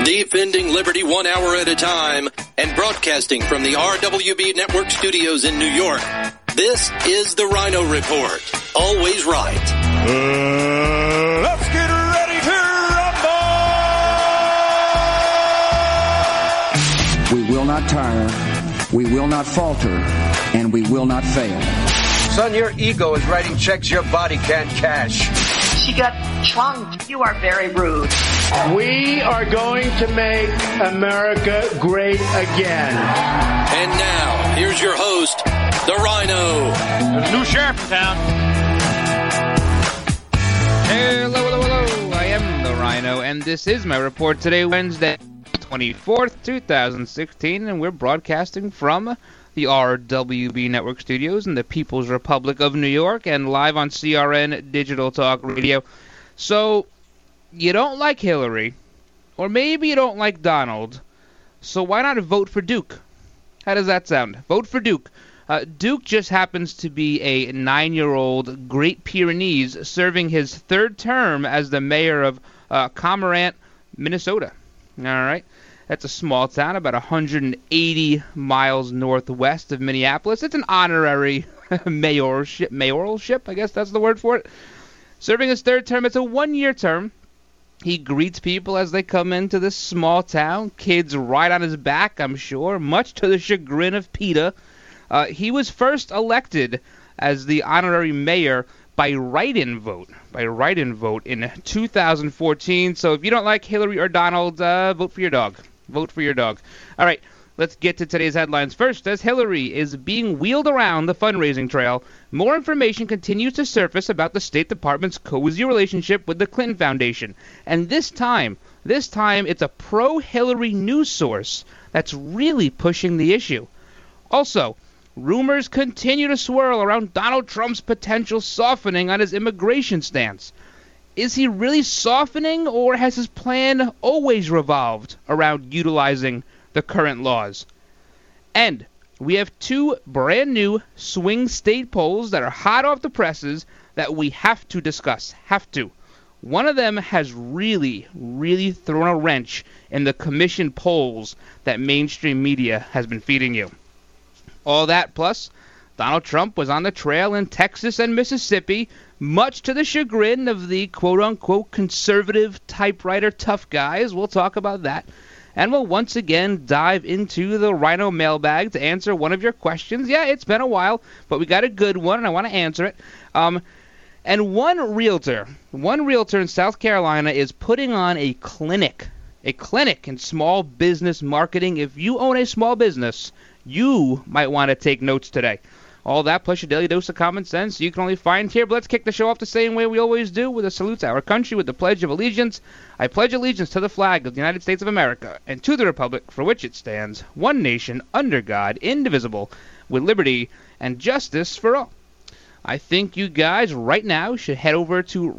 Defending liberty 1 hour at a time and broadcasting from the RWB Network studios in New York. This is the Rhino Report. Always right. Let's get ready to rumble! We will not tire, we will not falter, and we will not fail. Son, your ego is writing checks your body can't cash. She got chunked. You are very rude. We are going to make America great again. And now, here's your host, the Rhino. There's a new sheriff in town. Hello. I am the Rhino, and this is my report today, Wednesday, 24th, 2016, and we're broadcasting from the RWB Network Studios in the People's Republic of New York and live on CRN Digital Talk Radio. So, you don't like Hillary, or maybe you don't like Donald, so why not vote for Duke? How does that sound? Vote for Duke. Duke just happens to be a 9-year-old Great Pyrenees serving his third term as the mayor of Cormorant, Minnesota. All right. That's a small town about 180 miles northwest of Minneapolis. It's an honorary mayoralship, I guess that's the word for it. Serving his third term, it's a 1-year term. He greets people as they come into this small town. Kids ride on his back, I'm sure, much to the chagrin of PETA. He was first elected as the honorary mayor by write-in vote in 2014. So if you don't like Hillary or Donald, vote for your dog. Vote for your dog. All right, let's get to today's headlines. First, as Hillary is being wheeled around the fundraising trail, more information continues to surface about the State Department's cozy relationship with the Clinton Foundation. And this time it's a pro-Hillary news source that's really pushing the issue. Also, rumors continue to swirl around Donald Trump's potential softening on his immigration stance. Is he really softening, or has his plan always revolved around utilizing the current laws? And we have two brand new swing state polls that are hot off the presses that we have to discuss. One of them has really thrown a wrench in the commission polls that mainstream media has been feeding you. All that plus Donald Trump was on the trail in Texas and Mississippi, much to the chagrin of the quote-unquote conservative typewriter tough guys. We'll talk about that. And we'll once again dive into the Rhino mailbag to answer one of your questions. Yeah, it's been a while, but we got a good one, and I want to answer it. And one realtor in South Carolina is putting on a clinic in small business marketing. If you own a small business, you might want to take notes today. All that plus your daily dose of common sense you can only find here. But let's kick the show off the same way we always do, with a salute to our country with the Pledge of Allegiance. I pledge allegiance to the flag of the United States of America and to the republic for which it stands, one nation, under God, indivisible, with liberty and justice for all. I think you guys right now should head over to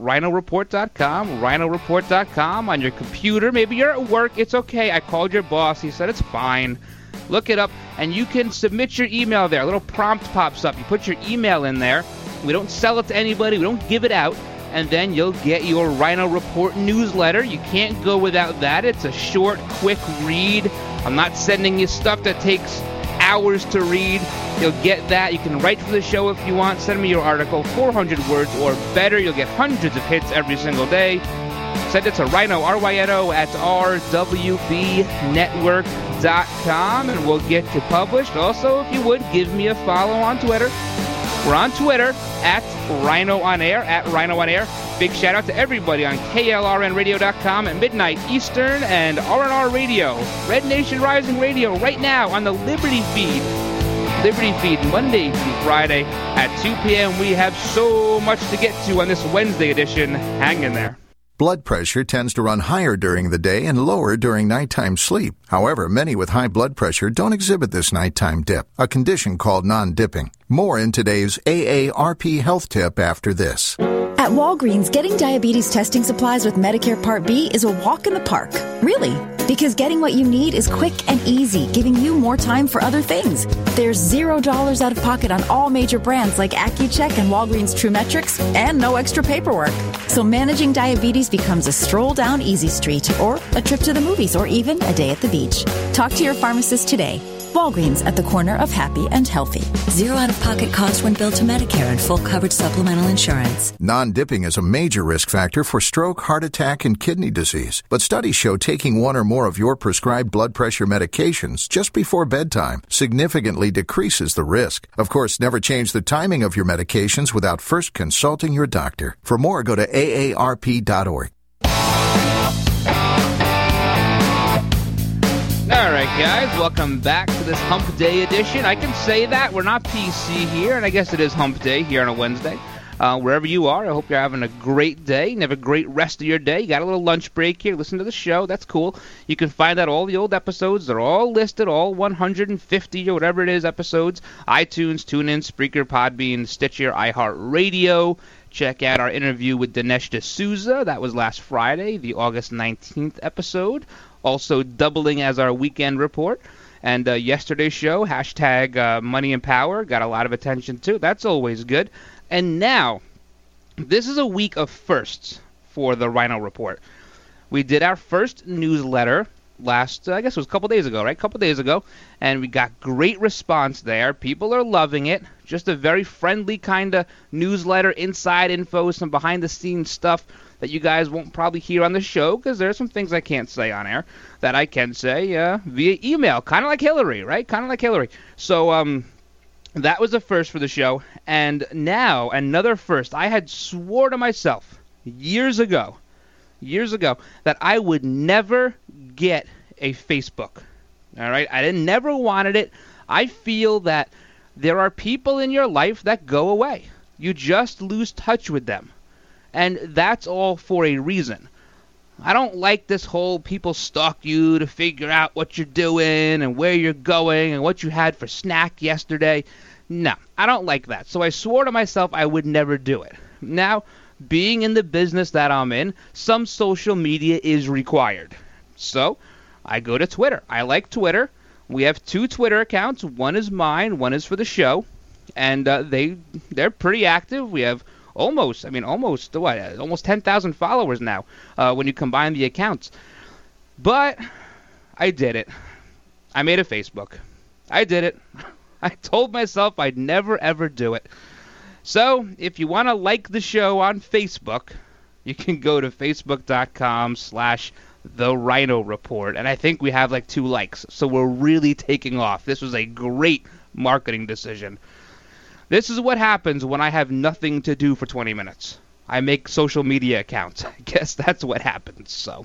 rhinoreport.com on your computer. Maybe you're at work. It's okay. I called your boss. He said it's fine. Look it up, and you can submit your email there. A little prompt pops up. You put your email in there. We don't sell it to anybody. We don't give it out. And then you'll get your Rhino Report newsletter. You can't go without that. It's a short, quick read. I'm not sending you stuff that takes hours to read. You'll get that. You can write for the show if you want. Send me your article, 400 words or better. You'll get hundreds of hits every single day. Send it to Rhino, R-Y-N-O, at rwbnetwork.com, and we'll get you published. Also, if you would, give me a follow on Twitter. We're on Twitter, at Rhino On Air. Big shout out to everybody on KLRNradio.com at midnight Eastern and RNR Radio, Red Nation Rising Radio, right now on the Liberty Feed. Monday through Friday at 2 p.m. We have so much to get to on this Wednesday edition. Hang in there. Blood pressure tends to run higher during the day and lower during nighttime sleep. However, many with high blood pressure don't exhibit this nighttime dip, a condition called non-dipping. More in today's AARP Health Tip after this. At Walgreens, getting diabetes testing supplies with Medicare Part B is a walk in the park. Really. Because getting what you need is quick and easy, giving you more time for other things. There's $0 out of pocket on all major brands like Accu-Check and Walgreens TrueMetrics, and no extra paperwork. So managing diabetes becomes a stroll down Easy Street, or a trip to the movies, or even a day at the beach. Talk to your pharmacist today. Walgreens, at the corner of happy and healthy. Zero out-of-pocket cost when billed to Medicare and full coverage supplemental insurance. Non-dipping is a major risk factor for stroke, heart attack, and kidney disease. But studies show taking one or more of your prescribed blood pressure medications just before bedtime significantly decreases the risk. Of course, never change the timing of your medications without first consulting your doctor. For more, go to aarp.org. All right, guys, welcome back to this Hump Day edition. I can say that. We're not PC here, and I guess it is Hump Day here on a Wednesday. Wherever you are, I hope you're having a great day and have a great rest of your day. You got a little lunch break here. Listen to the show. That's cool. You can find out all the old episodes. They're all listed, all 150 or whatever it is episodes. iTunes, TuneIn, Spreaker, Podbean, Stitcher, iHeartRadio. Check out our interview with Dinesh D'Souza. That was last Friday, the August 19th episode. Also doubling as our weekend report. And yesterday's show, hashtag Money and Power, got a lot of attention too. That's always good. And now, this is a week of firsts for the Rhino Report. We did our first newsletter last, I guess it was a couple days ago, right? A couple days ago. And we got great response there. People are loving it. Just a very friendly kind of newsletter, inside info, some behind-the-scenes stuff that you guys won't probably hear on the show, because there are some things I can't say on air that I can say via email, kind of like Hillary, right? Kind of like Hillary. So that was the first for the show. And now, another first. I had swore to myself years ago, that I would never get a Facebook. All right? I never wanted it. I feel that there are people in your life that go away. You just lose touch with them. And that's all for a reason. I don't like this whole people stalk you to figure out what you're doing and where you're going and what you had for snack yesterday. No, I don't like that. So I swore to myself I would never do it. Now, being in the business that I'm in, some social media is required. So I go to Twitter. I like Twitter. We have 2 Twitter accounts. One is mine, one is for the show. And they're pretty active. We have almost 10,000 followers now when you combine the accounts. But I did it. I made a Facebook. I did it. I told myself I'd never, ever do it. So if you want to like the show on Facebook, you can go to facebook.com/The Rhino Report. And I think we have like 2 likes. So we're really taking off. This was a great marketing decision. This is what happens when I have nothing to do for 20 minutes. I make social media accounts. I guess that's what happens. So,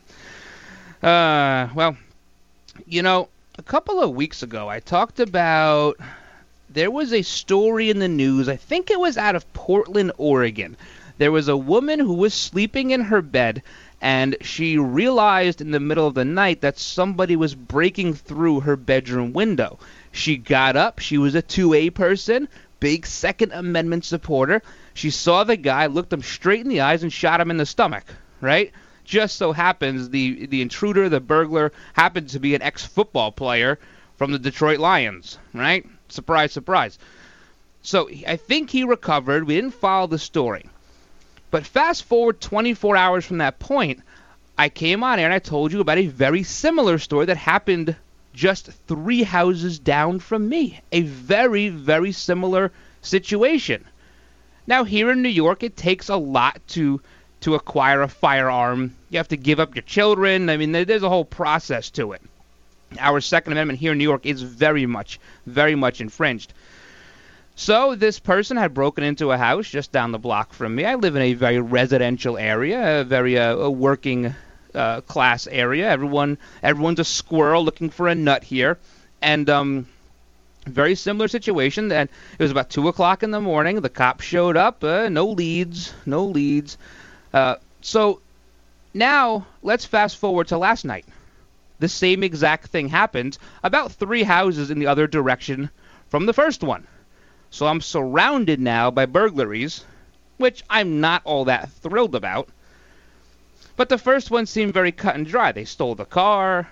well, you know, a couple of weeks ago, I talked about there was a story in the news. I think it was out of Portland, Oregon. There was a woman who was sleeping in her bed, and she realized in the middle of the night that somebody was breaking through her bedroom window. She got up. She was a 2A person. Big Second Amendment supporter. She saw the guy, looked him straight in the eyes, and shot him in the stomach, right? Just so happens the intruder, the burglar, happened to be an ex-football player from the Detroit Lions, right? Surprise, surprise. So I think he recovered. We didn't follow the story. But fast forward 24 hours from that point, I came on air and I told you about a very similar story that happened just 3 houses down from me. A very, very similar situation. Now, here in New York, it takes a lot to acquire a firearm. You have to give up your children. I mean, there's a whole process to it. Our Second Amendment here in New York is very much infringed. So this person had broken into a house just down the block from me. I live in a very residential area, a very working class area. Everyone's a squirrel looking for a nut here, and very similar situation. And it was about 2:00 in the morning. The cops showed up. No leads. So now let's fast forward to last night. The same exact thing happened about 3 houses in the other direction from the first one. So I'm surrounded now by burglaries, which I'm not all that thrilled about. But the first one seemed very cut and dry. They stole the car,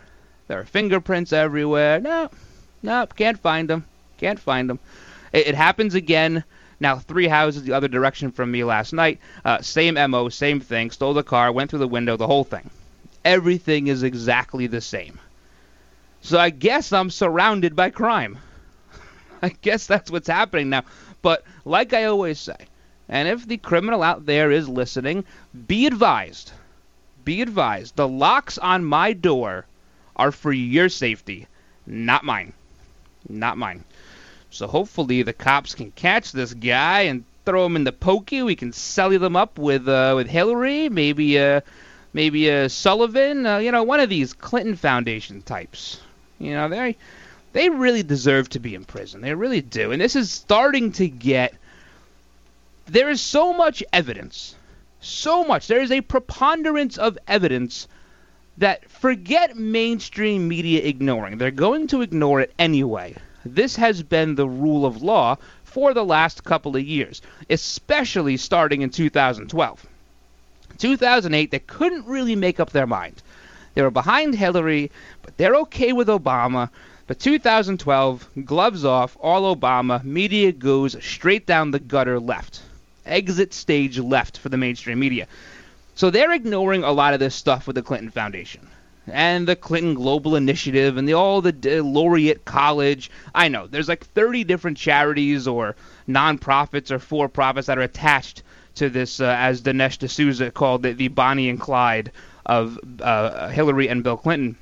There are fingerprints everywhere. No, can't find them. Can't find them. It happens again. Now, 3 houses the other direction from me last night. Same MO, same thing. Stole the car, went through the window, the whole thing. Everything is exactly the same. So I guess I'm surrounded by crime. I guess that's what's happening now. But like I always say, and if the criminal out there is listening, be advised. Be advised. The locks on my door are for your safety, not mine. Not mine. So hopefully the cops can catch this guy and throw him in the pokey. We can sully them up with Hillary, maybe Sullivan, one of these Clinton Foundation types. They really deserve to be in prison. They really do. And this is starting to get... There is so much evidence. So much. There is a preponderance of evidence that forget mainstream media ignoring. They're going to ignore it anyway. This has been the rule of law for the last couple of years, especially starting in 2012. 2008, they couldn't really make up their mind. They were behind Hillary, but they're okay with Obama. But 2012, gloves off, all Obama, media goes straight down the gutter left. Exit stage left for the mainstream media. So they're ignoring a lot of this stuff with the Clinton Foundation and the Clinton Global Initiative and all the Laureate College. I know, there's like 30 different charities or nonprofits or for-profits that are attached to this, as Dinesh D'Souza called it, the Bonnie and Clyde of Hillary and Bill Clinton.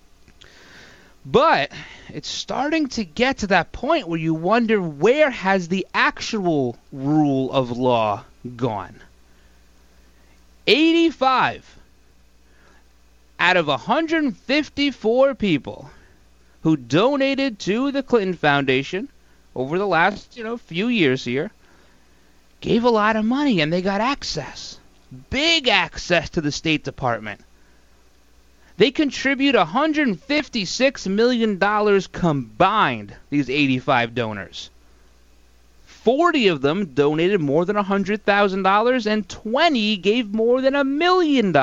But it's starting to get to that point where you wonder, where has the actual rule of law gone? 85 out of 154 people who donated to the Clinton Foundation over the last, few years here gave a lot of money, and they got access. Big access to the State Department. They contribute $156 million combined, these 85 donors. 40 of them donated more than $100,000, and 20 gave more than $1 million.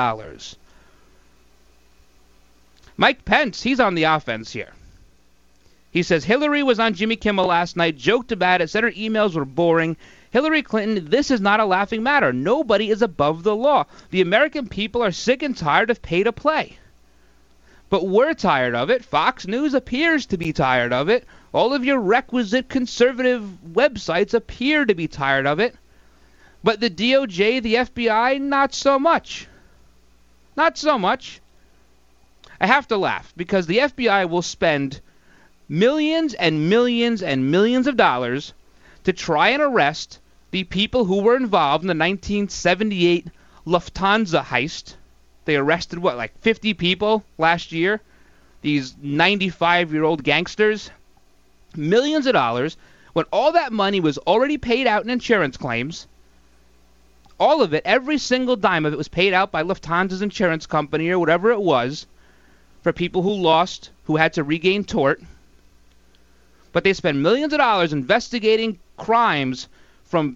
Mike Pence, he's on the offense here. He says, Hillary was on Jimmy Kimmel last night, joked about it, said her emails were boring. Hillary Clinton, this is not a laughing matter. Nobody is above the law. The American people are sick and tired of pay to play. But we're tired of it. Fox News appears to be tired of it. All of your requisite conservative websites appear to be tired of it. But the DOJ, the FBI, not so much. Not so much. I have to laugh because the FBI will spend millions and millions and millions of dollars to try and arrest the people who were involved in the 1978 Lufthansa heist. They arrested, 50 people last year? These 95-year-old gangsters? Millions of dollars, when all that money was already paid out in insurance claims. All of it, every single dime of it was paid out by Lufthansa's insurance company or whatever it was for people who lost, who had to regain tort. But they spend millions of dollars investigating crimes from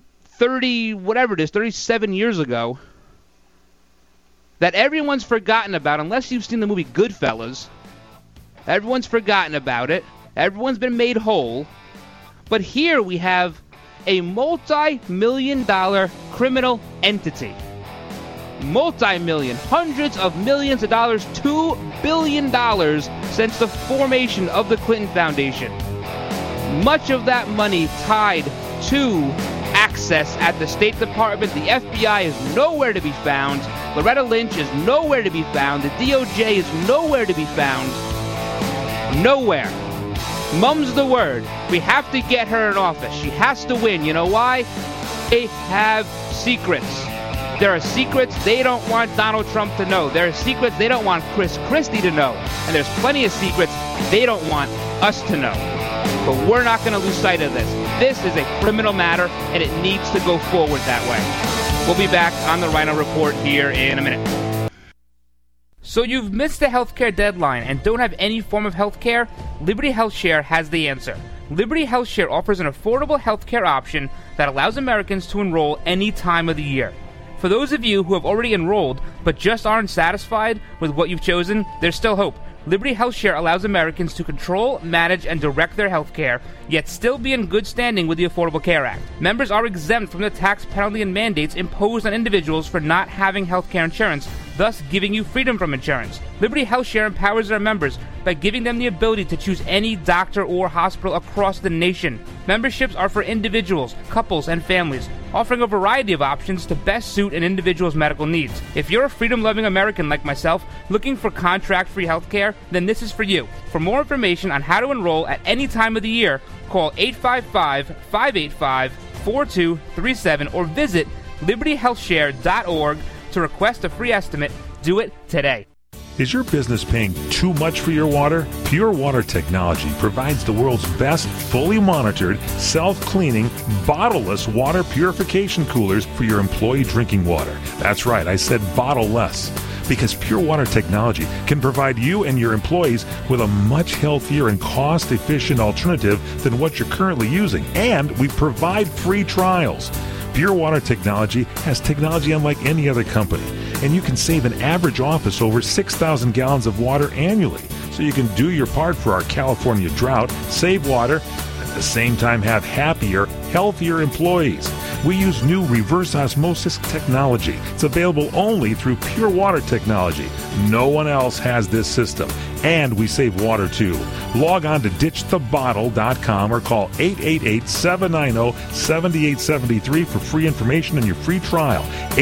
37 years ago that everyone's forgotten about, unless you've seen the movie Goodfellas. Everyone's forgotten about it. Everyone's been made whole. But here we have a multi-million-dollar criminal entity. Multi-million, hundreds of millions of dollars, $2 billion since the formation of the Clinton Foundation. Much of that money tied to access at the State Department. The FBI is nowhere to be found. Loretta Lynch is nowhere to be found. The DOJ is nowhere to be found. Nowhere. Mum's the word. We have to get her in office. She has to win. You know why? They have secrets. There are secrets they don't want Donald Trump to know. There are secrets they don't want Chris Christie to know. And there's plenty of secrets they don't want us to know. But we're not going to lose sight of this. This is a criminal matter, and it needs to go forward that way. We'll be back on the Rhino Report here in a minute. So you've missed the healthcare deadline and don't have any form of healthcare? Liberty HealthShare has the answer. Liberty HealthShare offers an affordable healthcare option that allows Americans to enroll any time of the year. For those of you who have already enrolled but just aren't satisfied with what you've chosen, there's still hope. Liberty HealthShare allows Americans to control, manage, and direct their health care, yet still be in good standing with the Affordable Care Act. Members are exempt from the tax penalty and mandates imposed on individuals for not having health care insurance, thus giving you freedom from insurance. Liberty HealthShare empowers their members by giving them the ability to choose any doctor or hospital across the nation. Memberships are for individuals, couples, and families, offering a variety of options to best suit an individual's medical needs. If you're a freedom-loving American like myself, looking for contract-free health care, then this is for you. For more information on how to enroll at any time of the year, call 855-585-4237 or visit libertyhealthshare.org to request a free estimate. Do it today. Is your business paying too much for your water? Pure Water Technology provides the world's best fully monitored, self-cleaning, bottle-less water purification coolers for your employee drinking water. That's right, I said bottle-less. Because Pure Water Technology can provide you and your employees with a much healthier and cost-efficient alternative than what you're currently using. And we provide free trials. Pure Water Technology has technology unlike any other company, and you can save an average office over 6,000 gallons of water annually. So you can do your part for our California drought, save water, at the same time have happier, healthier employees. We use new reverse osmosis technology. It's available only through Pure Water Technology. No one else has this system. And we save water too. Log on to ditchthebottle.com or call 888-790-7873 for free information and your free trial.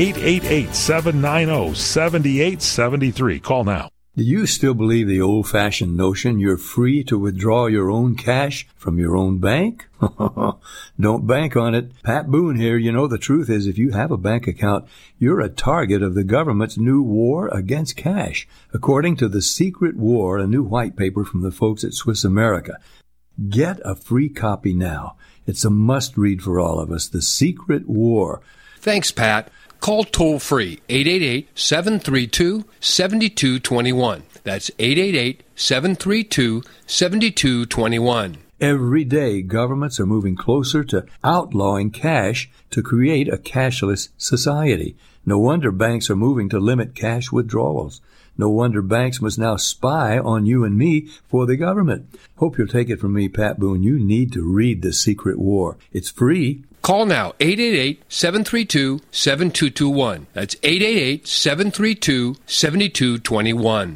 888-790-7873. Call now. Do you still believe the old-fashioned notion you're free to withdraw your own cash from your own bank? Don't bank on it. Pat Boone here. You know, the truth is if you have a bank account, you're a target of the government's new war against cash, according to The Secret War, a new white paper from the folks at Swiss America. Get a free copy now. It's a must-read for all of us. The Secret War. Thanks, Pat. Call toll-free 888-732-7221. That's 888-732-7221. Every day, governments are moving closer to outlawing cash to create a cashless society. No wonder banks are moving to limit cash withdrawals. No wonder banks must now spy on you and me for the government. Hope you'll take it from me, Pat Boone. You need to read The Secret War. It's free. Call now, 888-732-7221. That's 888-732-7221.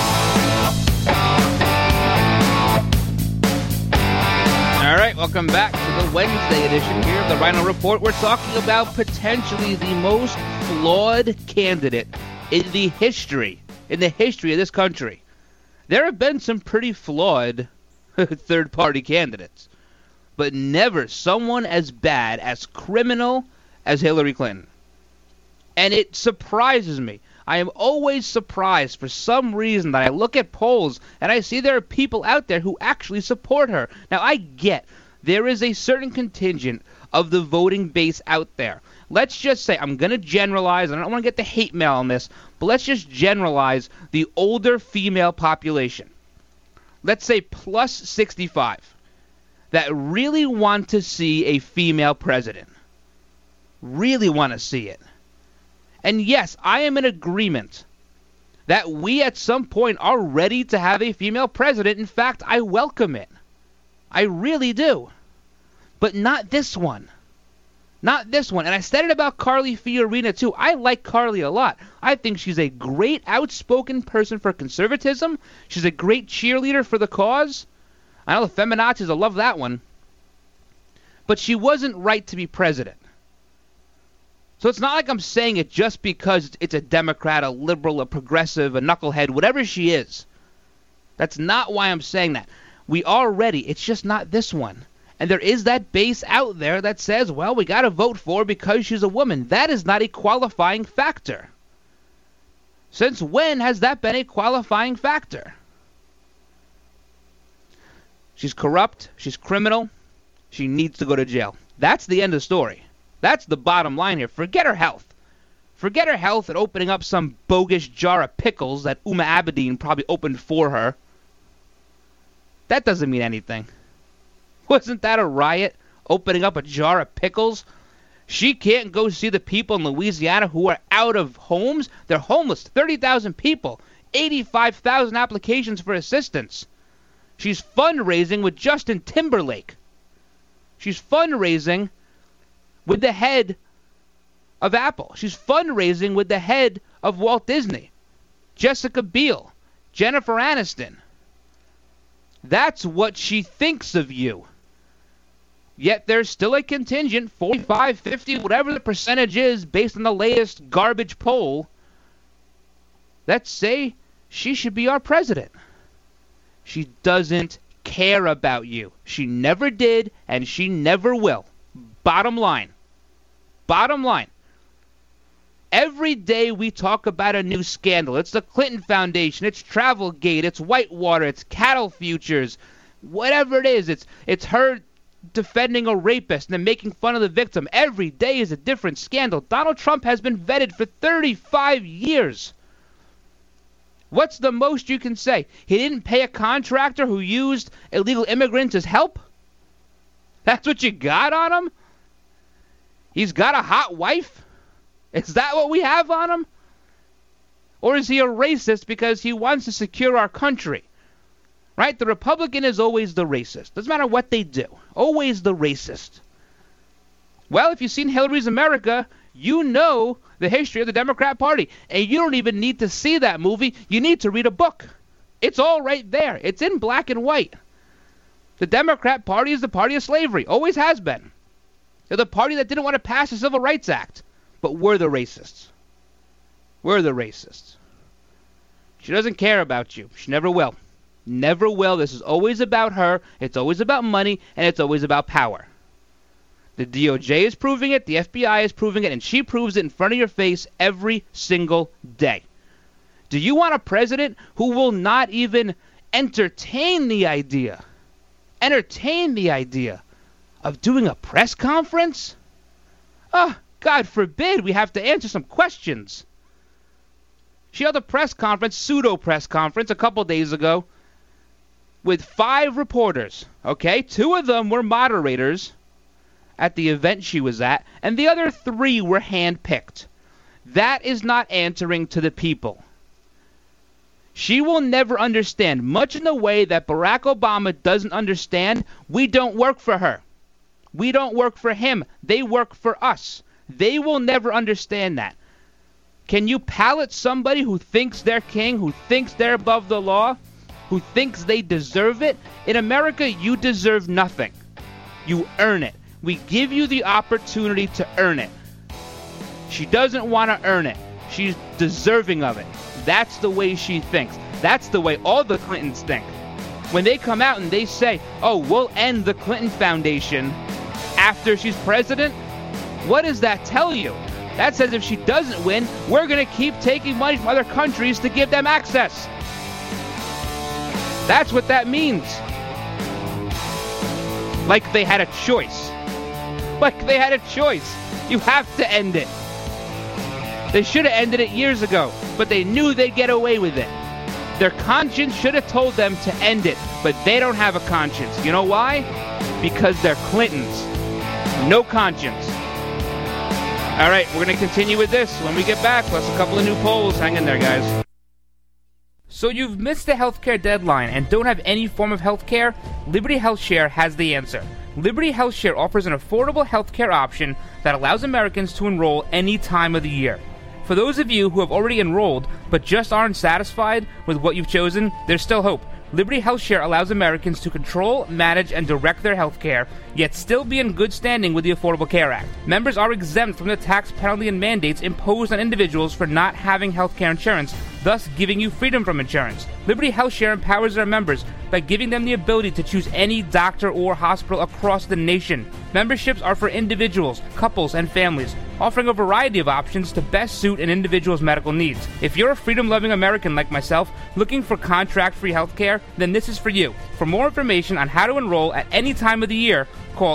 All right, welcome back to the Wednesday edition here of the Rhino Report. We're talking about potentially the most flawed candidate in the history of this country. There have been some pretty flawed third-party candidates, but never someone as bad, as criminal as Hillary Clinton. And it surprises me. I am always surprised for some reason that I look at polls and I see there are people out there who actually support her. Now, I get there is a certain contingent of the voting base out there. Let's just say, I'm going to generalize, and I don't want to get the hate mail on this, but let's just generalize the older female population. Let's say plus 65. That really want to see a female president. Really want to see it. And yes, I am in agreement that we at some point are ready to have a female president. In fact, I welcome it. I really do. But not this one. Not this one. And I said it about Carly Fiorina too. I like Carly a lot. I think she's a great outspoken person for conservatism. She's a great cheerleader for the cause. I know the feminazis will love that one. But she wasn't right to be president. So it's not like I'm saying it just because it's a Democrat, a liberal, a progressive, a knucklehead, whatever she is. That's not why I'm saying that. We are ready. It's just not this one. And there is that base out there that says, well, we got to vote for her because she's a woman. That is not a qualifying factor. Since when has that been a qualifying factor? She's corrupt. She's criminal. She needs to go to jail. That's the end of the story. That's the bottom line here. Forget her health. Forget her health and opening up some bogus jar of pickles that Uma Abedin probably opened for her. That doesn't mean anything. Wasn't that a riot? Opening up a jar of pickles? She can't go see the people in Louisiana who are out of homes. They're homeless. 30,000 people 85,000 applications for assistance. She's fundraising with Justin Timberlake. She's fundraising with the head of Apple. She's fundraising with the head of Walt Disney, Jessica Biel, Jennifer Aniston. That's what she thinks of you. Yet there's still a contingent, 45, 50, whatever the percentage is based on the latest garbage poll, that say she should be our president. She doesn't care about you. She never did, and she never will. Bottom line. Bottom line. Every day we talk about a new scandal. It's the Clinton Foundation, it's Travelgate, it's Whitewater, it's cattle futures, whatever it is. It's her defending a rapist and then making fun of the victim. Every day is a different scandal. Donald Trump has been vetted for 35 years. What's the most you can say? He didn't pay a contractor who used illegal immigrants as help? That's what you got on him? He's got a hot wife? Is that what we have on him? Or is he a racist because he wants to secure our country? Right? The Republican is always the racist. Doesn't matter what they do. Always the racist. Well, if you've seen Hillary's America, you know the history of the Democrat Party. And you don't even need to see that movie. You need to read a book. It's all right there. It's in black and white. The Democrat Party is the party of slavery. Always has been. They're the party that didn't want to pass the Civil Rights Act. But we're the racists. We're the racists. She doesn't care about you. She never will. Never will. This is always about her. It's always about money. And it's always about power. The DOJ is proving it. The FBI is proving it. And she proves it in front of your face every single day. Do you want a president who will not even entertain the idea of doing a press conference? Oh, God forbid we have to answer some questions. She held a press conference, pseudo-press conference, a couple days ago with 5 reporters, okay? 2 of them were moderators at the event she was at, and the other 3 were hand-picked. That is not answering to the people. She will never understand, much in the way that Barack Obama doesn't understand. We don't work for her. We don't work for him. They work for us. They will never understand that. Can you palate somebody who thinks they're king, who thinks they're above the law, who thinks they deserve it? In America, you deserve nothing. You earn it. We give you the opportunity to earn it. She doesn't want to earn it. She's deserving of it. That's the way she thinks. That's the way all the Clintons think. When they come out and they say, oh, we'll end the Clinton Foundation after she's president, what does that tell you? That says if she doesn't win, we're going to keep taking money from other countries to give them access. That's what that means. Like they had a choice. Like they had a choice. You have to end it. They should have ended it years ago, but they knew they'd get away with it. Their conscience should have told them to end it, but they don't have a conscience. You know why? Because they're Clintons. No conscience. All right, we're going to continue with this when we get back, plus a couple of new polls. Hang in there, guys. So you've missed the healthcare deadline and don't have any form of healthcare? Liberty HealthShare has the answer. Liberty HealthShare offers an affordable healthcare option that allows Americans to enroll any time of the year. For those of you who have already enrolled but just aren't satisfied with what you've chosen, there's still hope. Liberty HealthShare allows Americans to control, manage, and direct their health care, yet still be in good standing with the Affordable Care Act. Members are exempt from the tax penalty and mandates imposed on individuals for not having health care insurance, thus giving you freedom from insurance. Liberty HealthShare empowers their members by giving them the ability to choose any doctor or hospital across the nation. Memberships are for individuals, couples, and families, offering a variety of options to best suit an individual's medical needs. If you're a freedom-loving American like myself, looking for contract-free health care, then this is for you. For more information on how to enroll at any time of the year, call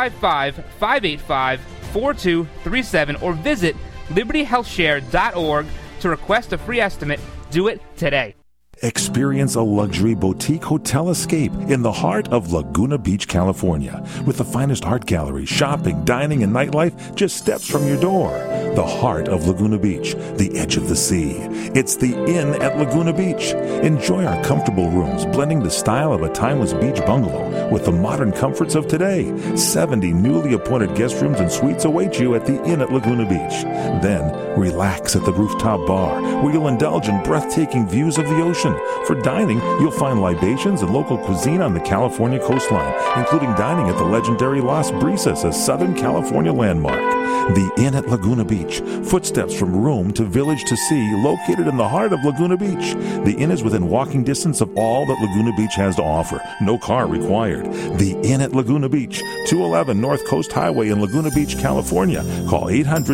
855-585-4237 or visit libertyhealthshare.org to request a free estimate. Do it today. Experience a luxury boutique hotel escape in the heart of Laguna Beach, California, with the finest art gallery, shopping, dining, and nightlife just steps from your door. The heart of Laguna Beach, the edge of the sea. It's the Inn at Laguna Beach. Enjoy our comfortable rooms, blending the style of a timeless beach bungalow with the modern comforts of today. 70 newly appointed guest rooms and suites await you at the Inn at Laguna Beach. Then, relax at the rooftop bar, where you'll indulge in breathtaking views of the ocean. For dining, you'll find libations and local cuisine on the California coastline, including dining at the legendary Las Brisas, a Southern California landmark. The Inn at Laguna Beach, footsteps from room to village to sea, located in the heart of Laguna Beach. The Inn is within walking distance of all that Laguna Beach has to offer. No car required. The Inn at Laguna Beach, 211 North Coast Highway in Laguna Beach, California. Call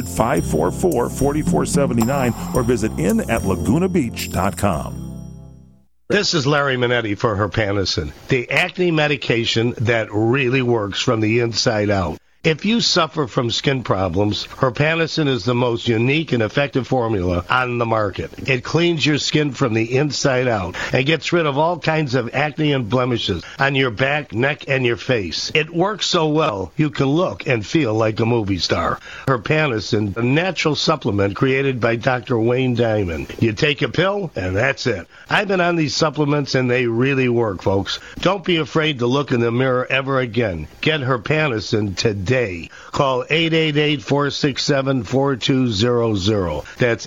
800-544-4479 or visit inatlagunabeach.com. This is Larry Minetti for Herpanasin, the acne medication that really works from the inside out. If you suffer from skin problems, Herpanasin is the most unique and effective formula on the market. It cleans your skin from the inside out and gets rid of all kinds of acne and blemishes on your back, neck, and your face. It works so well, you can look and feel like a movie star. Herpanasin, a natural supplement created by Dr. Wayne Diamond. You take a pill, and that's it. I've been on these supplements, and they really work, folks. Don't be afraid to look in the mirror ever again. Get Herpanasin today. Call 888-467-4200. That's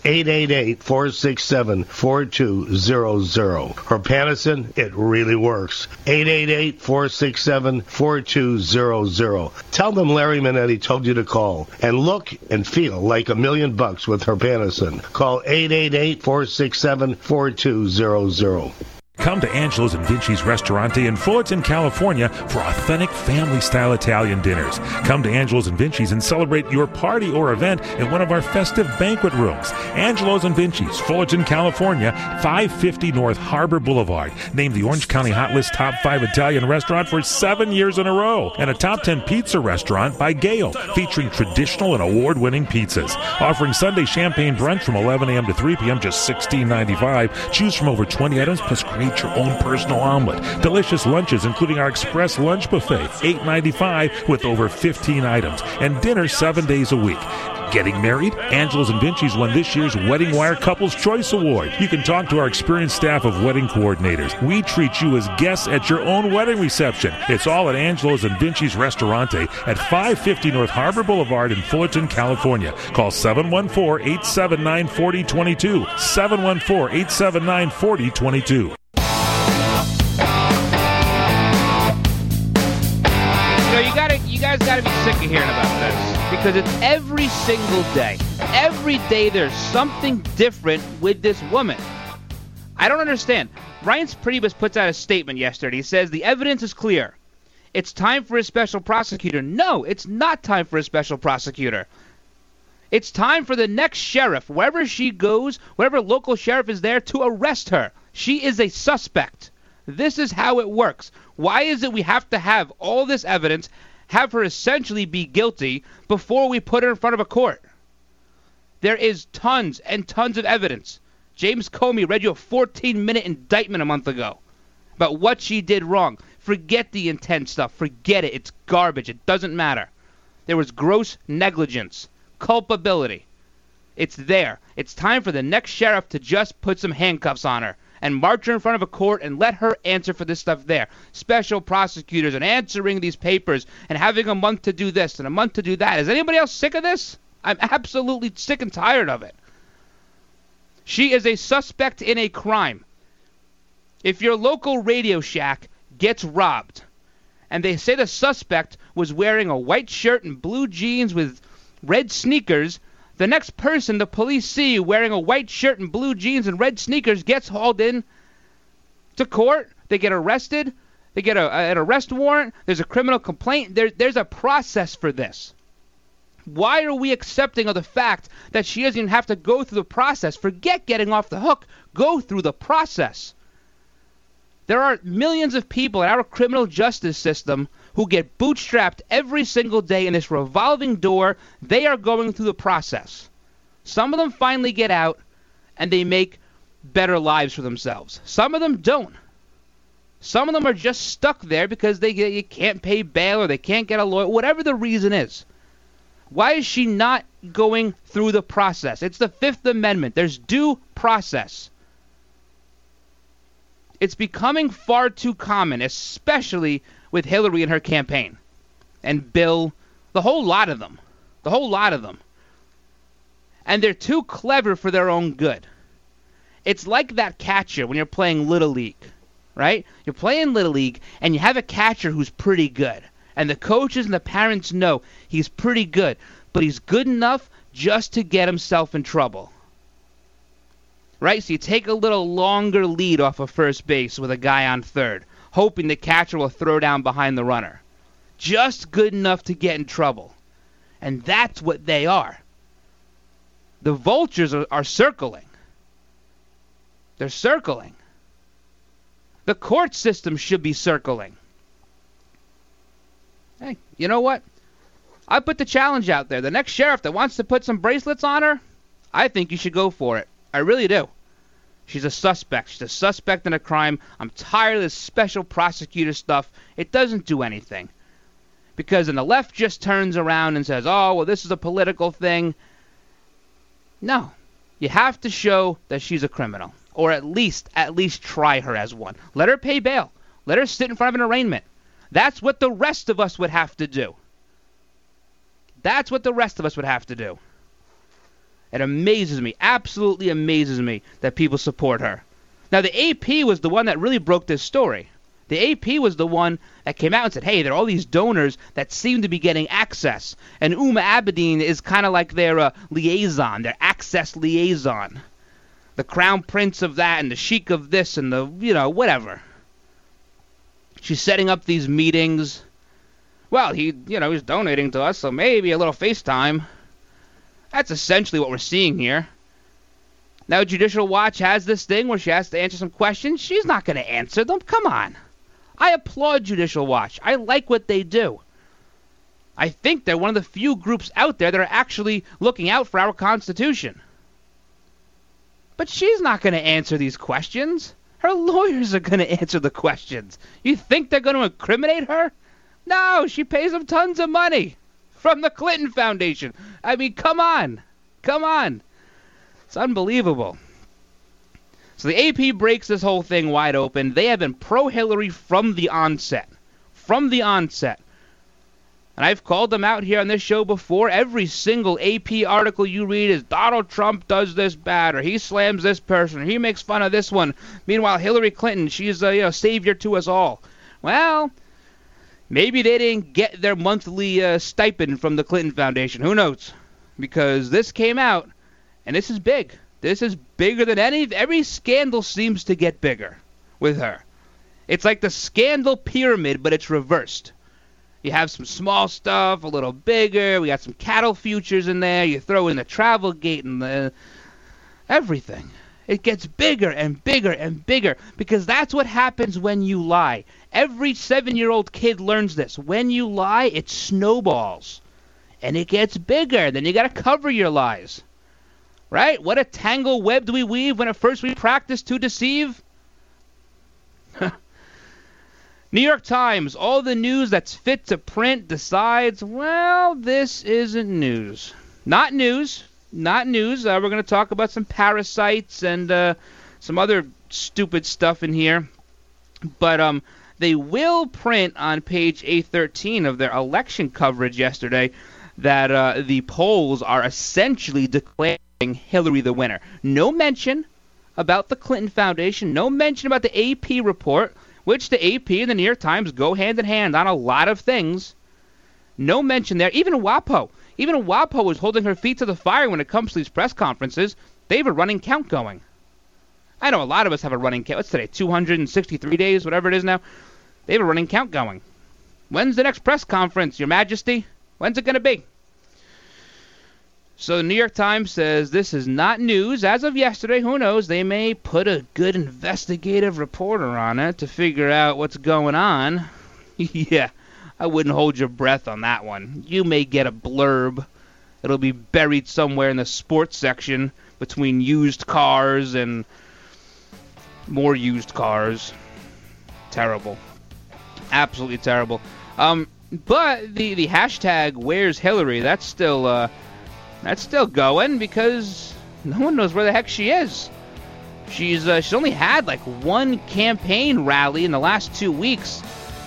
888-467-4200. Herpanasin, it really works. 888-467-4200. Tell them Larry Minetti told you to call and look and feel like $1 million with Herpanasin. Call 888-467-4200. Come to Angelo's and Vinci's Ristorante in Fullerton, California for authentic family-style Italian dinners. Come to Angelo's and Vinci's and celebrate your party or event in one of our festive banquet rooms. Angelo's and Vinci's, Fullerton, California, 550 North Harbor Boulevard. Named the Orange County Hot List Top 5 Italian restaurant for 7 years in a row. And a Top 10 pizza restaurant by Gale, featuring traditional and award-winning pizzas. Offering Sunday champagne brunch from 11 a.m. to 3 p.m., just $16.95. Choose from over 20 items, plus create your own personal omelet. Delicious lunches, including our express lunch buffet, $8.95 with over 15 items. And dinner 7 days a week. Getting married? Angelo's and Vinci's won this year's Wedding Wire Couples Choice Award. You can talk to our experienced staff of wedding coordinators. We treat you as guests at your own wedding reception. It's all at Angelo's and Vinci's Ristorante at 550 North Harbor Boulevard in Fullerton, California. Call 714-879-4022. 714-879-4022. You guys gotta be sick of hearing about this, because it's every single day. Every day there's something different with this woman. I don't understand. Reince Priebus puts out a statement yesterday. He says the evidence is clear. It's time for a special prosecutor. No, it's not time for a special prosecutor. It's time for the next sheriff, wherever she goes, whatever local sheriff is there, to arrest her. She is a suspect. This is how it works. Why is it we have to have all this evidence, have her essentially be guilty before we put her in front of a court? There is tons and tons of evidence. James Comey read you a 14-minute indictment a month ago about what she did wrong. Forget the intent stuff. Forget it. It's garbage. It doesn't matter. There was gross negligence, culpability. It's there. It's time for the next sheriff to just put some handcuffs on her and march her in front of a court and let her answer for this stuff there. Special prosecutors and answering these papers and having a month to do this and a month to do that. Is anybody else sick of this? I'm absolutely sick and tired of it. She is a suspect in a crime. If your local Radio Shack gets robbed and they say the suspect was wearing a white shirt and blue jeans with red sneakers, the next person the police see wearing a white shirt and blue jeans and red sneakers gets hauled in to court. They get arrested. They get an arrest warrant. There's a criminal complaint. There's a process for this. Why are we accepting of the fact that she doesn't even have to go through the process? Forget getting off the hook. Go through the process. There are millions of people in our criminal justice system who get bootstrapped every single day in this revolving door. They are going through the process. Some of them finally get out, and they make better lives for themselves. Some of them don't. Some of them are just stuck there because you can't pay bail or they can't get a lawyer, whatever the reason is. Why is she not going through the process? It's the Fifth Amendment. There's due process. It's becoming far too common, especially with Hillary and her campaign. And Bill, the whole lot of them. The whole lot of them. And they're too clever for their own good. It's like that catcher when you're playing Little League, right? You're playing Little League, and you have a catcher who's pretty good. And the coaches and the parents know he's pretty good, but he's good enough just to get himself in trouble. Right? So you take a little longer lead off of first base with a guy on third, hoping the catcher will throw down behind the runner. Just good enough to get in trouble. And that's what they are. The vultures are circling. They're circling. The court system should be circling. Hey, you know what? I put the challenge out there. The next sheriff that wants to put some bracelets on her, I think you should go for it. I really do. She's a suspect. She's a suspect in a crime. I'm tired of this special prosecutor stuff. It doesn't do anything. Because then the left just turns around and says, oh, well, this is a political thing. No. You have to show that she's a criminal. Or at least try her as one. Let her pay bail. Let her sit in front of an arraignment. That's what the rest of us would have to do. That's what the rest of us would have to do. It amazes me, absolutely amazes me, that people support her. Now, the AP was the one that really broke this story. The AP was the one that came out and said, hey, there are all these donors that seem to be getting access. And Uma Abedin is kind of like their liaison, their access liaison. The crown prince of that and the sheik of this and the, whatever. She's setting up these meetings. Well, he's donating to us, so maybe a little FaceTime. That's essentially what we're seeing here. Now, Judicial Watch has this thing where she has to answer some questions. She's not going to answer them. Come on. I applaud Judicial Watch. I like what they do. I think they're one of the few groups out there that are actually looking out for our Constitution. But she's not going to answer these questions. Her lawyers are going to answer the questions. You think they're going to incriminate her? No, she pays them tons of money from the Clinton Foundation. I mean, come on. Come on. It's unbelievable. So the AP breaks this whole thing wide open. They have been pro-Hillary from the onset. From the onset. And I've called them out here on this show before. Every single AP article you read is Donald Trump does this bad, or he slams this person, or he makes fun of this one. Meanwhile, Hillary Clinton, she's a savior to us all. Well, maybe they didn't get their monthly stipend from the Clinton Foundation. Who knows? Because this came out, and this is big. This is bigger than every scandal seems to get bigger with her. It's like the scandal pyramid, but it's reversed. You have some small stuff, a little bigger. We got some cattle futures in there. You throw in the Travelgate and the everything. It gets bigger and bigger and bigger because that's what happens when you lie. Every 7-year-old kid learns this. When you lie, it snowballs. And it gets bigger. Then you got to cover your lies. Right? What a tangled web do we weave when at first we practice to deceive? New York Times, all the news that's fit to print decides, well, this isn't news. Not news. Not news. We're going to talk about some parasites and some other stupid stuff in here. But they will print on page A13 of their election coverage yesterday that the polls are essentially declaring Hillary the winner. No mention about the Clinton Foundation. No mention about the AP report, which the AP and the New York Times go hand in hand on a lot of things. No mention there. Even WAPO. Even WAPO is holding her feet to the fire when it comes to these press conferences. They have a running count going. I know a lot of us have a running count. What's today? 263 days, whatever it is now. They have a running count going. When's the next press conference, Your Majesty? When's it going to be? So the New York Times says this is not news. As of yesterday, who knows, they may put a good investigative reporter on it to figure out what's going on. Yeah, I wouldn't hold your breath on that one. You may get a blurb. It'll be buried somewhere in the sports section between used cars and more used cars. Terrible. Absolutely terrible. But the hashtag Where's Hillary, that's still going because no one knows where the heck she is. She's only had like one campaign rally in the last 2 weeks.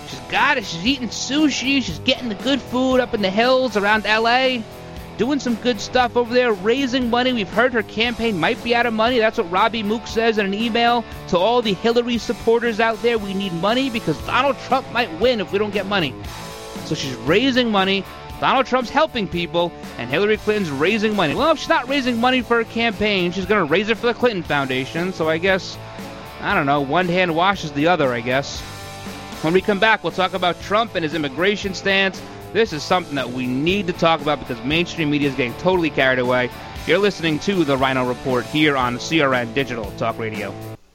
She's eating sushi, she's getting the good food up in the hills around LA, doing some good stuff over there, raising money. We've heard her campaign might be out of money. That's what Robbie Mook says in an email to all the Hillary supporters out there. We need money because Donald Trump might win if we don't get money. So she's raising money. Donald Trump's helping people, and Hillary Clinton's raising money. Well, if she's not raising money for her campaign, she's going to raise it for the Clinton Foundation. So I guess, I don't know, one hand washes the other, I guess. When we come back, we'll talk about Trump and his immigration stance. This is something that we need to talk about because mainstream media is getting totally carried away. You're listening to The Rhino Report here on CRN Digital Talk Radio.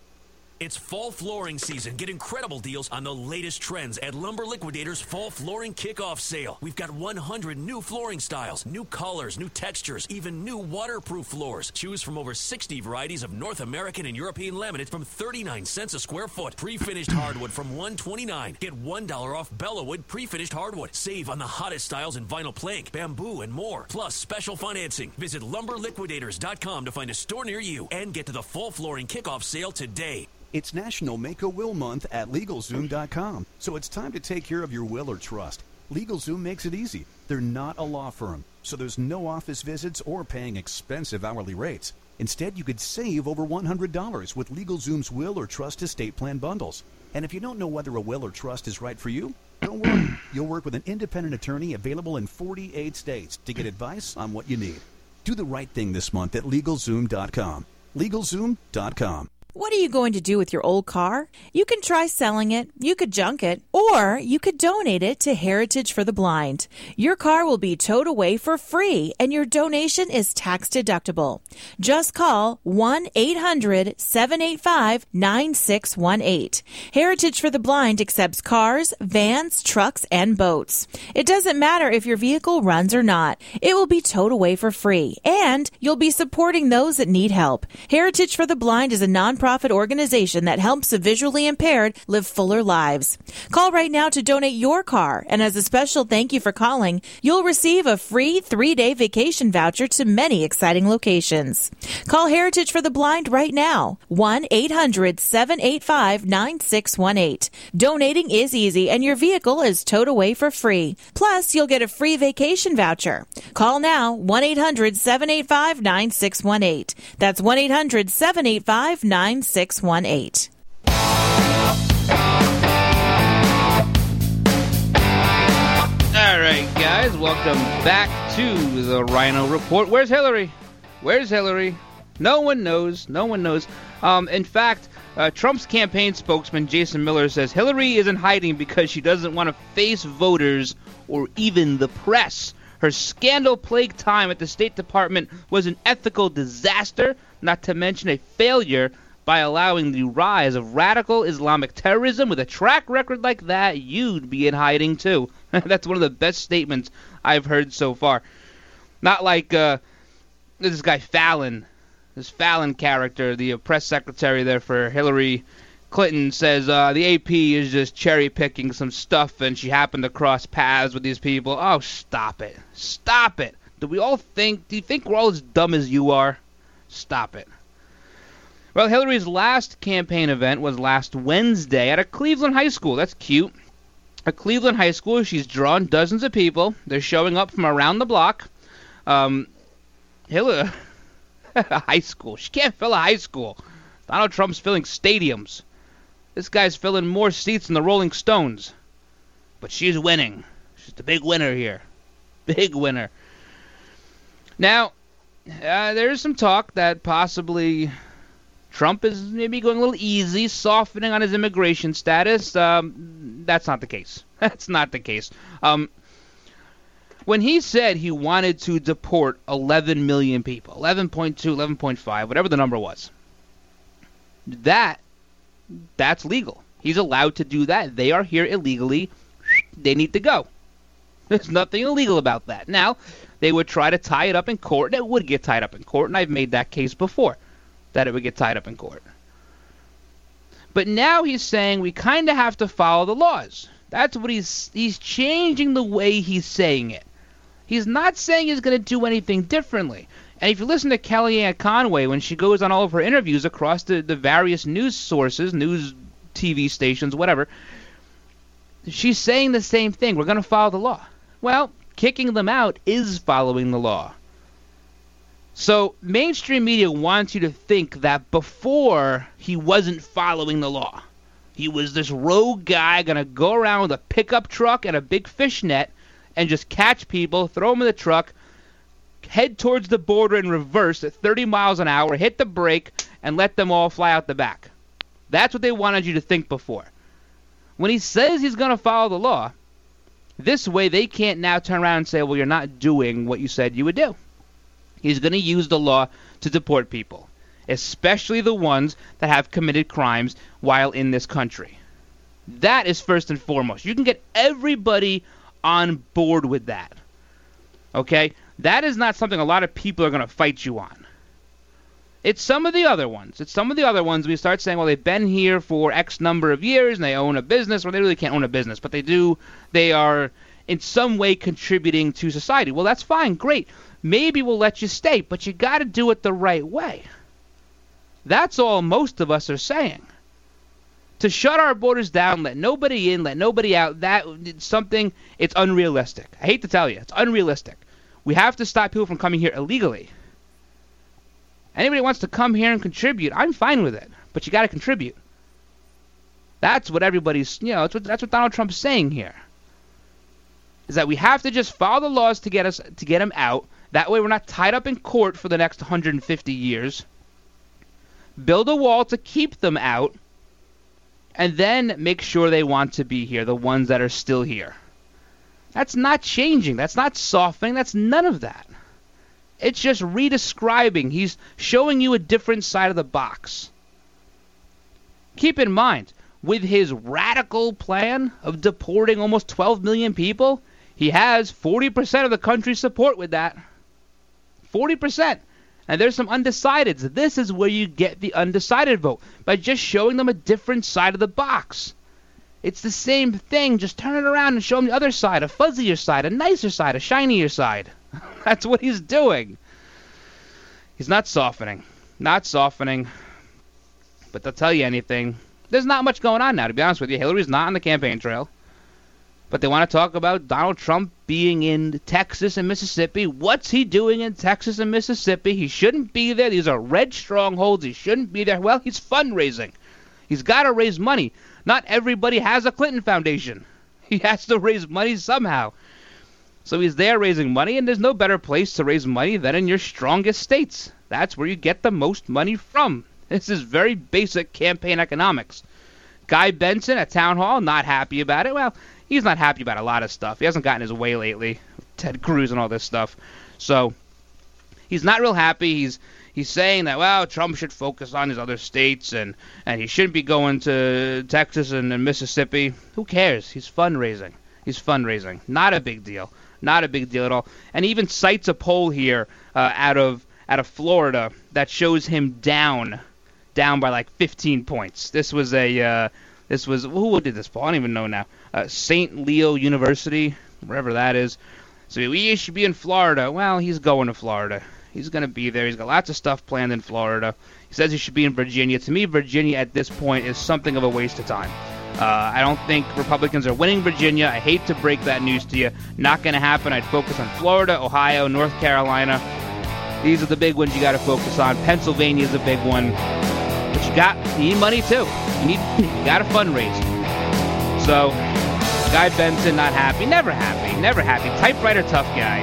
It's fall flooring season. Get incredible deals on the latest trends at Lumber Liquidators Fall Flooring Kickoff Sale. We've got 100 new flooring styles, new colors, new textures, even new waterproof floors. Choose from over 60 varieties of North American and European laminate from 39 cents a square foot. Pre-finished hardwood from $129. Get $1 off Bellawood pre-finished hardwood. Save on the hottest styles in vinyl plank, bamboo, and more. Plus special financing. Visit LumberLiquidators.com to find a store near you and get to the Fall Flooring Kickoff Sale today. It's National Make a Will Month at LegalZoom.com, so it's time to take care of your will or trust. LegalZoom makes it easy. They're not a law firm, so there's no office visits or paying expensive hourly rates. Instead, you could save over $100 with LegalZoom's will or trust estate plan bundles. And if you don't know whether a will or trust is right for you, don't worry. You'll work with an independent attorney available in 48 states to get advice on what you need. Do the right thing this month at LegalZoom.com. LegalZoom.com. What are you going to do with your old car? You can try selling it, you could junk it, or you could donate it to Heritage for the Blind. Your car will be towed away for free, and your donation is tax deductible. Just call 1-800-785-9618. Heritage for the Blind accepts cars, vans, trucks, and boats. It doesn't matter if your vehicle runs or not. It will be towed away for free, and you'll be supporting those that need help. Heritage for the Blind is a nonprofit organization that helps the visually impaired live fuller lives. Call right now to donate your car, and as a special thank you for calling, you'll receive a free 3-day vacation voucher to many exciting locations. Call Heritage for the Blind right now, 1-800-785-9618. Donating is easy, and your vehicle is towed away for free. Plus, you'll get a free vacation voucher. Call now, 1-800-785-9618. That's 1-800-785-9618. 9618. All right, guys, welcome back to the Rhino Report. Where's Hillary? Where's Hillary? No one knows. No one knows. In fact, Trump's campaign spokesman, Jason Miller, says Hillary is in hiding because she doesn't want to face voters or even the press. Her scandal-plagued time at the State Department was an ethical disaster, not to mention a failure by allowing the rise of radical Islamic terrorism. With a track record like that, you'd be in hiding too. That's one of the best statements I've heard so far. Not like this guy Fallon, this Fallon character, the press secretary there for Hillary Clinton, says the AP is just cherry-picking some stuff and she happened to cross paths with these people. Oh, stop it. Stop it. Do you think we're all as dumb as you are? Stop it. Well, Hillary's last campaign event was last Wednesday at a Cleveland high school. That's cute. A Cleveland high school. She's drawn dozens of people. They're showing up from around the block. Hillary, high school. She can't fill a high school. Donald Trump's filling stadiums. This guy's filling more seats than the Rolling Stones. But she's winning. She's the big winner here. Big winner. Now, there's some talk that possibly Trump is maybe going a little easy, softening on his immigration status. That's not the case. That's not the case. When he said he wanted to deport 11 million people, 11.2, 11.5, whatever the number was, that's legal. He's allowed to do that. They are here illegally. They need to go. There's nothing illegal about that. Now, they would try to tie it up in court, and it would get tied up in court, and I've made that case before, that it would get tied up in court. But now he's saying we kind of have to follow the laws. That's what he's changing the way he's saying it. He's not saying he's going to do anything differently. And if you listen to Kellyanne Conway when she goes on all of her interviews across the various news sources, news TV stations, whatever, she's saying the same thing. We're going to follow the law. Well, kicking them out is following the law. So mainstream media wants you to think that before he wasn't following the law. He was this rogue guy going to go around with a pickup truck and a big fish net and just catch people, throw them in the truck, head towards the border in reverse at 30 miles an hour, hit the brake, and let them all fly out the back. That's what they wanted you to think before. When he says he's going to follow the law, this way they can't now turn around and say, well, you're not doing what you said you would do. He's going to use the law to deport people, especially the ones that have committed crimes while in this country. That is first and foremost. You can get everybody on board with that. Okay? That is not something a lot of people are going to fight you on. It's some of the other ones. We start saying, well, they've been here for X number of years and they own a business. Well, they really can't own a business, but they are in some way contributing to society. Well, that's fine, great. Maybe we'll let you stay, but you got to do it the right way. That's all most of us are saying. To shut our borders down, let nobody in, let nobody out, it's unrealistic. I hate to tell you, it's unrealistic. We have to stop people from coming here illegally. Anybody who wants to come here and contribute, I'm fine with it, but you got to contribute. That's what everybody's, that's what Donald Trump's saying here. Is that we have to just follow the laws to get them out. That way we're not tied up in court for the next 150 years. Build a wall to keep them out. And then make sure they want to be here, the ones that are still here. That's not changing. That's not softening. That's none of that. It's just redescribing. He's showing you a different side of the box. Keep in mind, with his radical plan of deporting almost 12 million people, he has 40% of the country's support with that. 40%. And there's some undecideds. This is where you get the undecided vote, by just showing them a different side of the box. It's the same thing, just turn it around and show them the other side, a fuzzier side, a nicer side, a shinier side. That's what he's doing. He's not softening. Not softening. But to tell you anything, there's not much going on now, to be honest with you. Hillary's not on the campaign trail. But they want to talk about Donald Trump being in Texas and Mississippi. What's he doing in Texas and Mississippi? He shouldn't be there. These are red strongholds. He shouldn't be there. Well, he's fundraising. He's got to raise money. Not everybody has a Clinton Foundation. He has to raise money somehow. So he's there raising money, and there's no better place to raise money than in your strongest states. That's where you get the most money from. This is very basic campaign economics. Guy Benson at Town Hall, not happy about it. Well, he's not happy about a lot of stuff. He hasn't gotten his way lately. Ted Cruz and all this stuff. So he's not real happy. He's saying that, well, Trump should focus on his other states and he shouldn't be going to Texas and Mississippi. Who cares? He's fundraising. Not a big deal. Not a big deal at all. And he even cites a poll here out of Florida that shows him down by like 15 points. This was who did this poll? I don't even know now. St. Leo University, wherever that is. So we should be in Florida. Well, he's going to Florida. He's going to be there. He's got lots of stuff planned in Florida. He says he should be in Virginia. To me, Virginia at this point is something of a waste of time. I don't think Republicans are winning Virginia. I hate to break that news to you. Not going to happen. I'd focus on Florida, Ohio, North Carolina. These are the big ones you got to focus on. Pennsylvania is a big one. But you need money too. You got to fundraise. So, Guy Benson not happy. Never happy. Typewriter tough guy.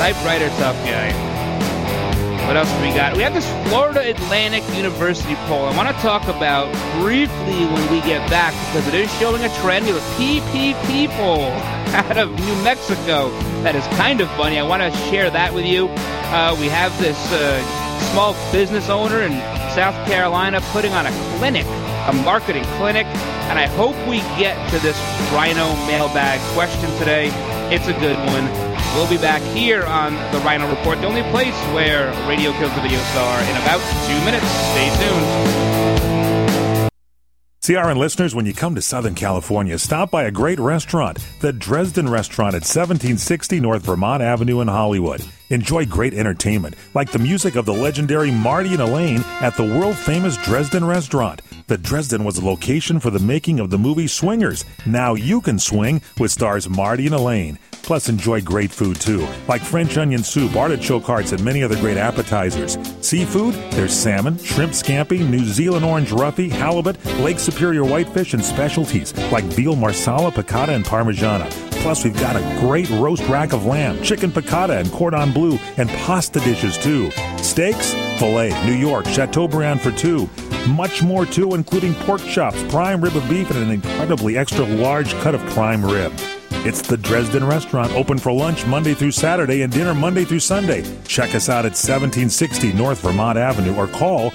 What else do we got? We have this Florida Atlantic University poll I want to talk about briefly when we get back, because it is showing a trend. We have a PPP poll out of New Mexico that is kind of funny. I want to share that with you. We have this small business owner in South Carolina putting on a clinic, a marketing clinic, and I hope we get to this Rhino mailbag question today. It's a good one. We'll be back here on the Rhino Report, the only place where radio kills the video star, in about 2 minutes. Stay tuned. CRN listeners, when you come to Southern California, stop by a great restaurant, the Dresden Restaurant at 1760 North Vermont Avenue in Hollywood. Enjoy great entertainment, like the music of the legendary Marty and Elaine at the world-famous Dresden Restaurant. The Dresden was a location for the making of the movie Swingers. Now you can swing with stars Marty and Elaine. Plus, enjoy great food, too, like French onion soup, artichoke hearts, and many other great appetizers. Seafood, there's salmon, shrimp scampi, New Zealand orange roughy, halibut, Lake Superior whitefish, and specialties like veal marsala, piccata, and parmigiana. Plus, we've got a great roast rack of lamb, chicken piccata, and cordon bleu, and pasta dishes, too. Steaks, filet, New York, Chateaubriand for two. Much more, too, including pork chops, prime rib of beef, and an incredibly extra large cut of prime rib. It's the Dresden Restaurant, open for lunch Monday through Saturday and dinner Monday through Sunday. Check us out at 1760 North Vermont Avenue or call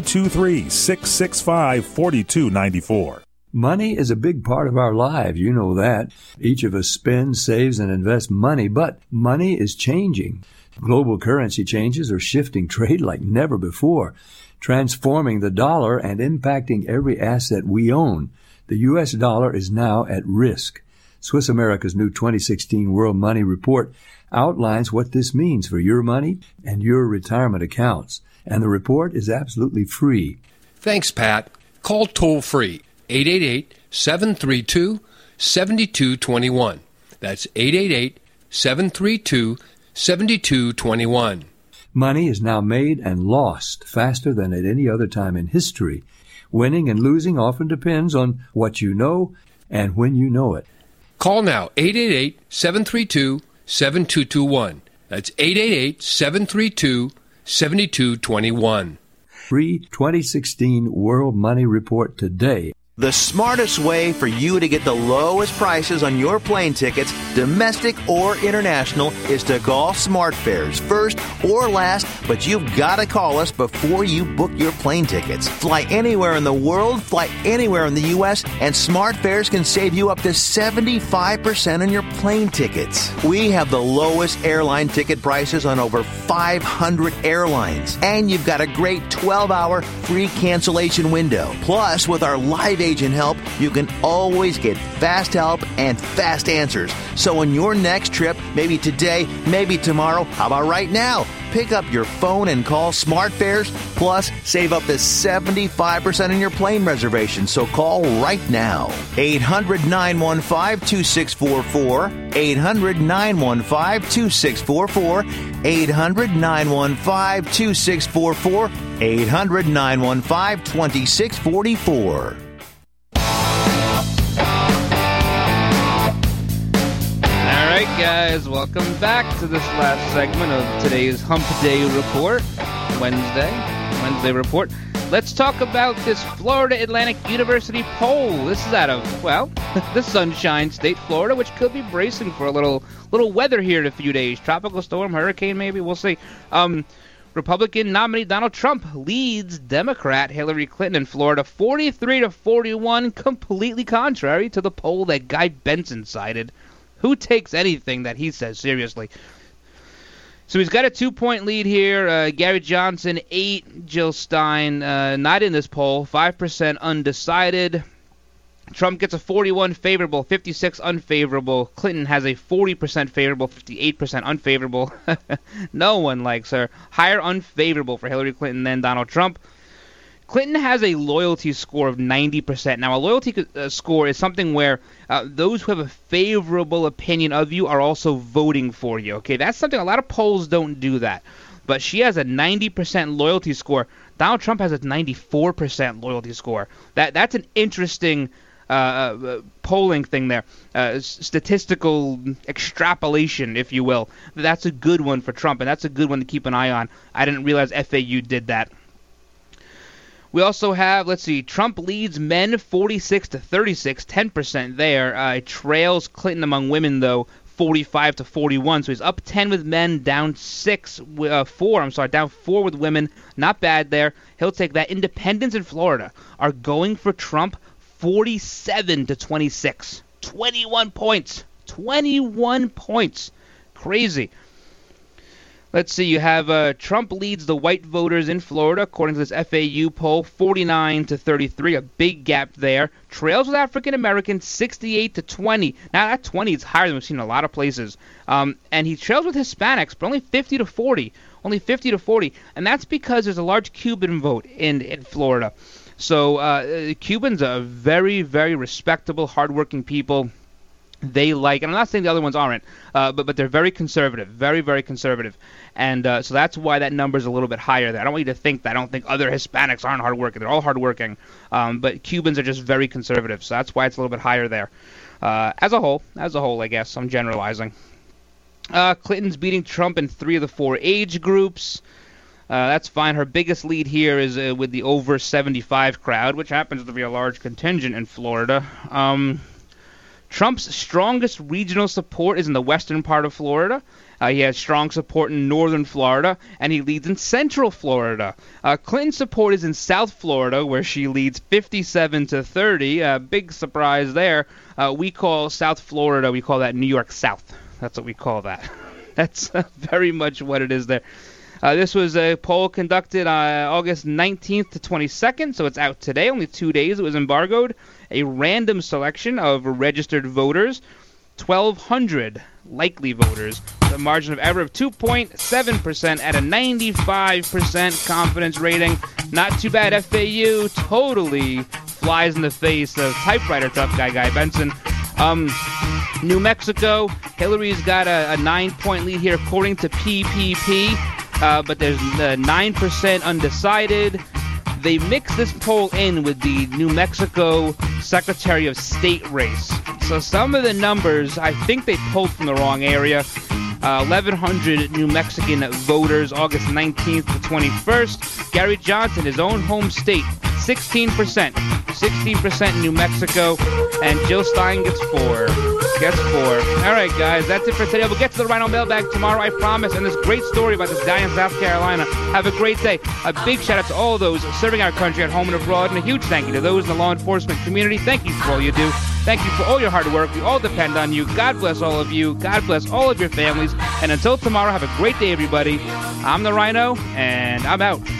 323-665-4294. Money is a big part of our lives, you know that. Each of us spends, saves, and invests money, but money is changing. Global currency changes are shifting trade like never before, transforming the dollar and impacting every asset we own. The U.S. dollar is now at risk. Swiss America's new 2016 World Money Report outlines what this means for your money and your retirement accounts. And the report is absolutely free. Thanks, Pat. Call toll-free 888-732-7221. That's 888-732-7221. Money is now made and lost faster than at any other time in history. Winning and losing often depends on what you know and when you know it. Call now, 888-732-7221. That's 888-732-7221. Free 2016 World Money Report today. The smartest way for you to get the lowest prices on your plane tickets, domestic or international, is to call SmartFares first or last, but you've got to call us before you book your plane tickets. Fly anywhere in the world, fly anywhere in the U.S., and SmartFares can save you up to 75% on your plane tickets. We have the lowest airline ticket prices on over 500 airlines, and you've got a great 12-hour free cancellation window. Plus, with our live agent help, you can always get fast help and fast answers. So on your next trip, maybe today, maybe tomorrow, how about right now? Pick up your phone and call SmartFares, plus save up to 75% on your plane reservation. So call right now. 800-915-2644. 800-915-2644. 800-915-2644. 800-915-2644. Guys, welcome back to this last segment of today's Hump Day Report, Wednesday Report. Let's talk about this Florida Atlantic University poll. This is out of, well, the Sunshine State, Florida, which could be bracing for a little weather here in a few days. Tropical storm, hurricane maybe, we'll see. Republican nominee Donald Trump leads Democrat Hillary Clinton in Florida 43-41, completely contrary to the poll that Guy Benson cited. Who takes anything that he says seriously? So he's got a 2-point lead here. Gary Johnson, 8. Jill Stein, not in this poll. 5% undecided. Trump gets a 41 favorable, 56 unfavorable. Clinton has a 40% favorable, 58% unfavorable. No one likes her. Higher unfavorable for Hillary Clinton than Donald Trump. Clinton has a loyalty score of 90%. Now, a loyalty score is something where those who have a favorable opinion of you are also voting for you. Okay, that's something a lot of polls don't do that. But she has a 90% loyalty score. Donald Trump has a 94% loyalty score. That's an interesting polling thing there. Statistical extrapolation, if you will. That's a good one for Trump, and that's a good one to keep an eye on. I didn't realize FAU did that. We also have, let's see, Trump leads men 46-36, 10% there. Trails Clinton among women, though, 45-41. So he's up 10 with men, down 4 with women. Not bad there. He'll take that. Independents in Florida are going for Trump 47-26. 21 points. 21 points. Crazy. Let's see, you have Trump leads the white voters in Florida, according to this FAU poll, 49-33, a big gap there. Trails with African Americans, 68-20. Now, that 20 is higher than we've seen in a lot of places. And he trails with Hispanics, but only 50-40. Only 50-40. And that's because there's a large Cuban vote in Florida. So Cubans are very, very respectable, hardworking people. They like, and I'm not saying the other ones aren't, but they're very conservative, very, very conservative. And so that's why that number's a little bit higher there. I don't want you to think that. I don't think other Hispanics aren't hardworking. They're all hardworking. But Cubans are just very conservative, so that's why it's a little bit higher there. As a whole, I guess, I'm generalizing. Clinton's beating Trump in 3 of the 4 age groups. That's fine. Her biggest lead here is with the over 75 crowd, which happens to be a large contingent in Florida. Trump's strongest regional support is in the western part of Florida. He has strong support in northern Florida, and he leads in central Florida. Clinton's support is in South Florida, where she leads 57-30. Big surprise there. We call South Florida, we call that New York South. That's what we call that. That's very much what it is there. This was a poll conducted August 19th to 22nd, so it's out today. Only 2 days it was embargoed. A random selection of registered voters, 1,200 likely voters, with a margin of error of 2.7% at a 95% confidence rating. Not too bad. FAU totally flies in the face of typewriter tough guy Benson. New Mexico, Hillary's got a 9-point lead here according to PPP. But there's 9% undecided. They mix this poll in with the New Mexico Secretary of State race. So some of the numbers, I think they pulled from the wrong area. 1,100 New Mexican voters, August 19th to 21st. Gary Johnson, his own home state, 16%. 16% in New Mexico. And Jill Stein gets 4. All right, guys, that's it for today. We'll get to the Rhino Mailbag tomorrow, I promise. And this great story about this guy in South Carolina. Have a great day. A big shout out to all those serving our country at home and abroad. And a huge thank you to those in the law enforcement community. Thank you for all you do. Thank you for all your hard work. We all depend on you. God bless all of you. God bless all of your families. And until tomorrow, have a great day, everybody. I'm the Rhino, and I'm out.